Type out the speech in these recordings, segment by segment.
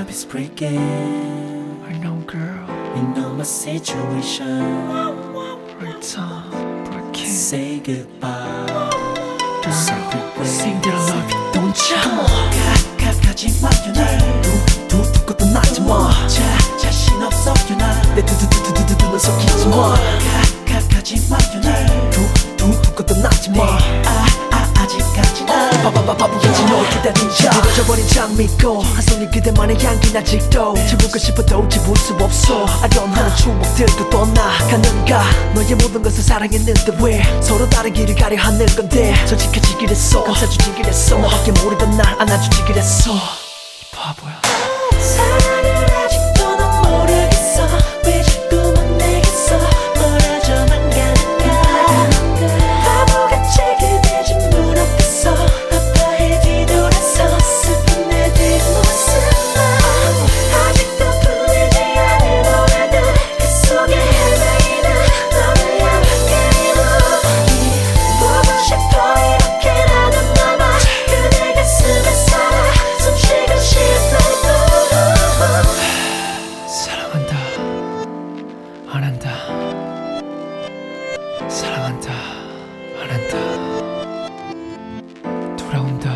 is breaking. I know, girl. You know my situation. It's on, but I can't. Say goodbye to separate ways. Sing that I love you, don't you? Come on. 가지 마요 날. 두고 떠나지 마. 자신 없어 유나. 내 두두두두두두는 속이지 마. 가지 마요 날. 두고 떠나지 마. 아직까지 난 바보같이 널 기다리자. 무너져버린 장미꽃 한 손이 그대만의 향기 아직도 지우고 싶어도 지울 수 없어. 아련한 추억들도 떠나가는가. 너의 모든 것을 사랑했는데 왜 서로 다른 길을 가려 하는 건데. 솔직해지길 했어. 감싸주길 했어. 너밖에 모르던 날 안아주길 했어. 바보야. 사랑을 아직도 넌 모르겠어. 왜 자꾸만 내게서 멀어져만 가는가. 바보같이 그대 집 문 앞에서 아파해 뒤돌아서 슬픈 내 뒷모습만 아직도 풀리지 않은 노래들 그 속에 헤매이는 너를 향한 게임을 보고 싶어 이렇게라도 남아 그대 가슴에 살아 숨쉬고 싶어. 사랑한다. 안 한다. 사랑한다. 안 한다. 돌아온다.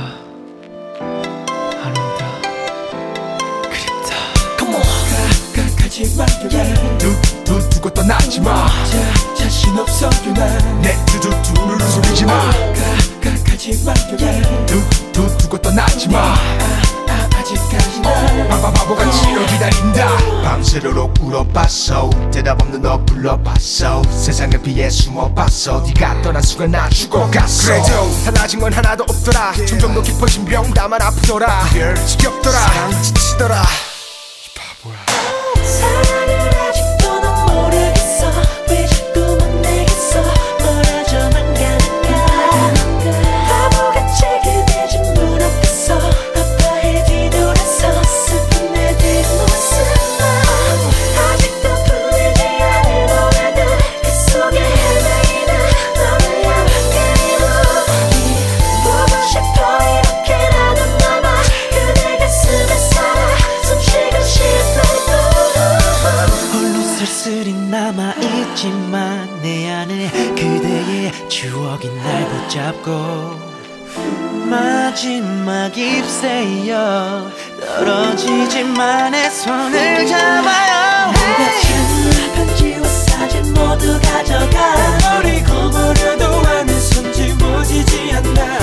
안 온다. 그립다. Come on. 가지 마요. 두고 떠나지 마. 자신 없어 유나. 내 두두두를 속이지 마. 가지 마요. 두고 떠나지 마. 아직까지 난 바보같이 널 기다린다. 밤새도록 울어봤어. 대답 없는 너 불러봤어. 세상을 피해 숨어봤어. 네가 떠난 순간 나 죽어갔어. 그래도 달라진 건 하나도 없더라. 점점 더 깊어진 병담만 아프더라. 지겹더라. 사랑 지치더라. 이 바보야. 사랑을 아직도 넌 모르겠어. 왜 자꾸만 내게서 멀어져만 가는가. 바보같이 그대 집 문 앞에서 아파해 뒤돌아서 슬픈 내 뒷모습만 아직도 풀리지 않은 노래들 그 속에 헤매이는 너를 향한 게임을 보고 싶어 이렇게라도 남아 그대 가슴에 살아 숨쉬고 싶어. 홀로 쓸쓸히 남아있지만 내 안에 그대의 추억이 날 붙잡고 마지막 잎새여 떨어지지만 내 손을 잡아요. 내가 준 편지와 사진 모두 가져가. 버리고 버려도 안에 손 지워지지 않나.